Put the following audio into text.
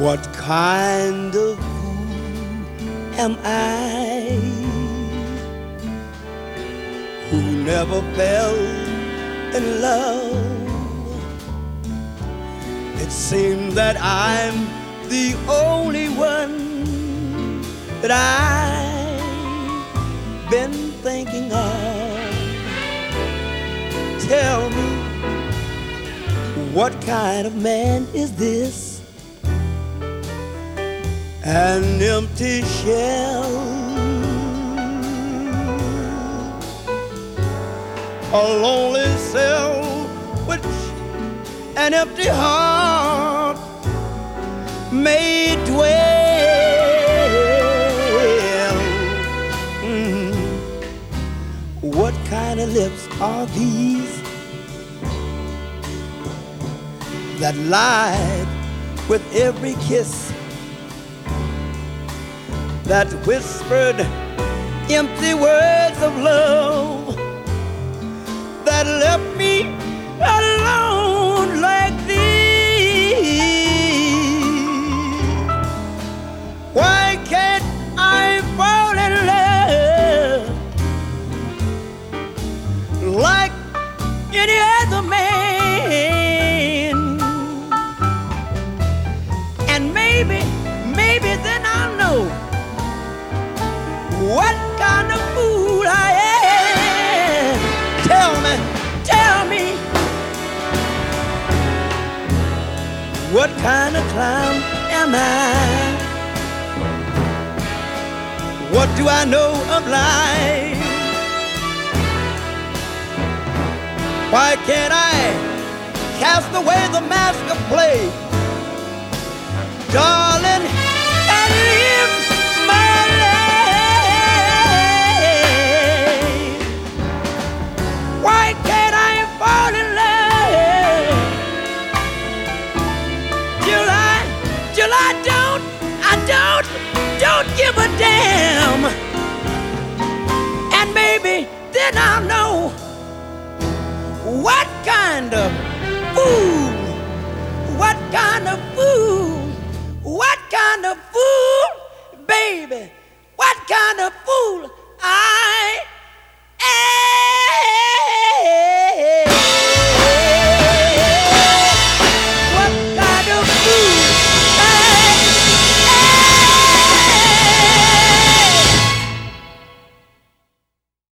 What kind of fool am I who never fell in love? It seems that I'm the only one that I've been thinking of. Tell me, what kind of man is this? An empty shell, a lonely cell, which an empty heart may dwell. What kind of lips are these that lied with every kiss, that whispered empty words of love, that left me alone like these? Why can't I fall in love like any other man? And maybe then I'll know what kind of fool I am. Tell me, what kind of clown am I? What do I know of life? Why can't I cast away the mask of play, darling, and live my life? Why can't I fall in love till I don't give a damn? And maybe then I'll know what kind of fool, what kind of fool, what kind of fool, baby, what kind of